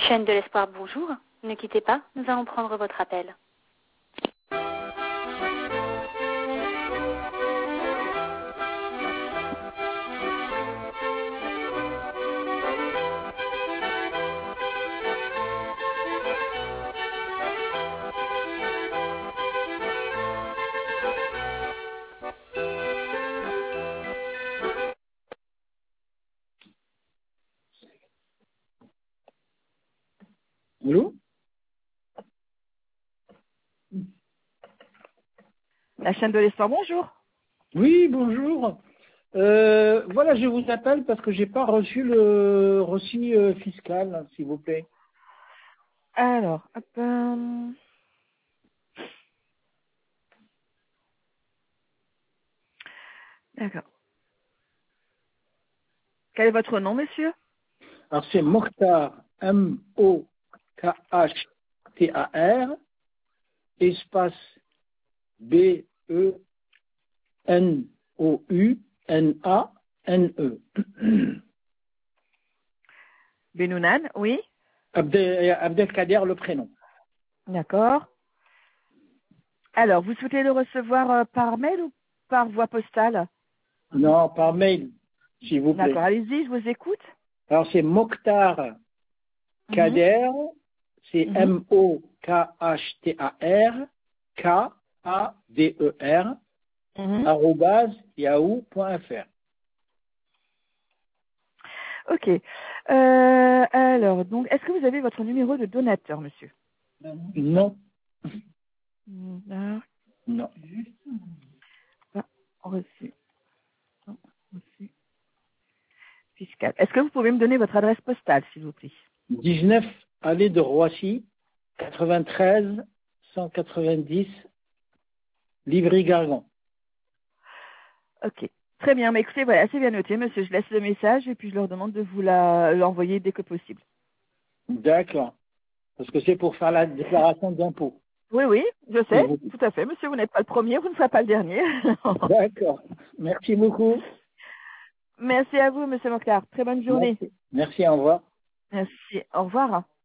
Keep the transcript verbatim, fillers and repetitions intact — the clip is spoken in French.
Chaîne de l'espoir, bonjour. Ne quittez pas, nous allons prendre votre appel. Allô? La chaîne de l'espoir, bonjour. Oui, bonjour. Euh, voilà, je vous appelle parce que j'ai pas reçu le reçu euh, fiscal, s'il vous plaît. Alors, hop, euh, d'accord. Quel est votre nom, monsieur? Alors c'est Mokhtar, M O K H T A R, espace B E N O U N A N E. Benounan, oui. Abdel, Abdelkader, le prénom. D'accord. Alors, vous souhaitez le recevoir euh, par mail ou par voie postale? Non, par mail, s'il vous plaît. D'accord, allez-y, je vous écoute. Alors c'est Mokhtar Mhm, Kader, c'est mhm, M O K H T A R, K A D E R, mhm. arrobase yahoo point F R. Ok. Euh, alors, donc, est-ce que vous avez votre numéro de donateur, monsieur? Non, Non. non. Pas reçu. Non, reçu. Fiscal. Est-ce que vous pouvez me donner votre adresse postale, s'il vous plaît? dix-neuf allée de Roissy, quatre-vingt-treize cent quatre-vingt-dix, Livry-Gargan. Ok. Très bien. Mais écoutez, voilà, c'est bien noté, monsieur. Je laisse le message et puis je leur demande de vous la- l'envoyer dès que possible. D'accord. Parce que c'est pour faire la déclaration d'impôt. Oui, oui, je s'il sais, vous plaît. tout à fait. Monsieur, vous n'êtes pas le premier, vous ne serez pas le dernier. D'accord. Merci beaucoup. Merci à vous, monsieur Mokhtar. Très bonne journée. Merci. Merci, au revoir. Merci. Au revoir.